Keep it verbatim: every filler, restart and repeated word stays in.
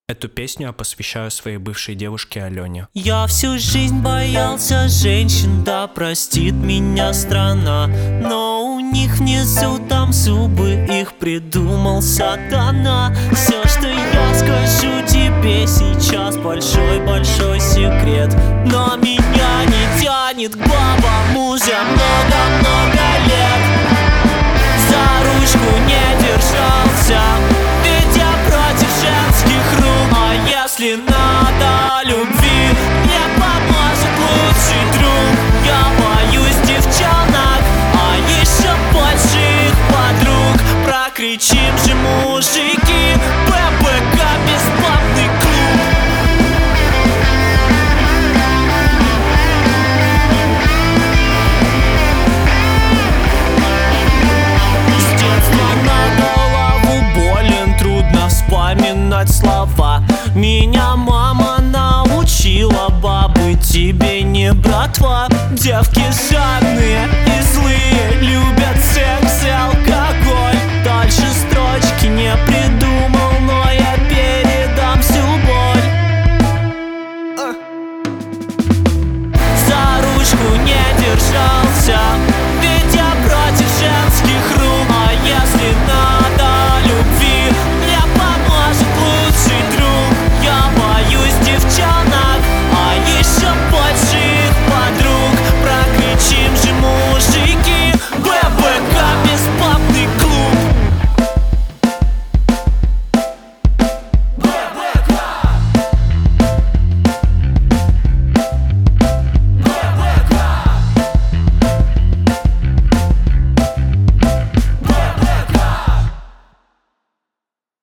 Эту песню я посвящаю своей бывшей девушке Алене. Я всю жизнь боялся женщин, да простит меня страна. Но у них внизу там зубы, их придумал сатана. Все, что я скажу тебе сейчас, большой-большой секрет. Но меня не тянет к бабам уже много-много лет. За ручку не держался, ведь я против женских рук. А если надо любви, мне поможет лучший друг. Я боюсь девчонок, а еще больше их подруг. Прокричим же, мужики, ППК бесплатный клуб. С детства на голову болен, трудно вспоминать слова. Меня мама научила: бабы тебе не братва. Девки жадные и злые, любят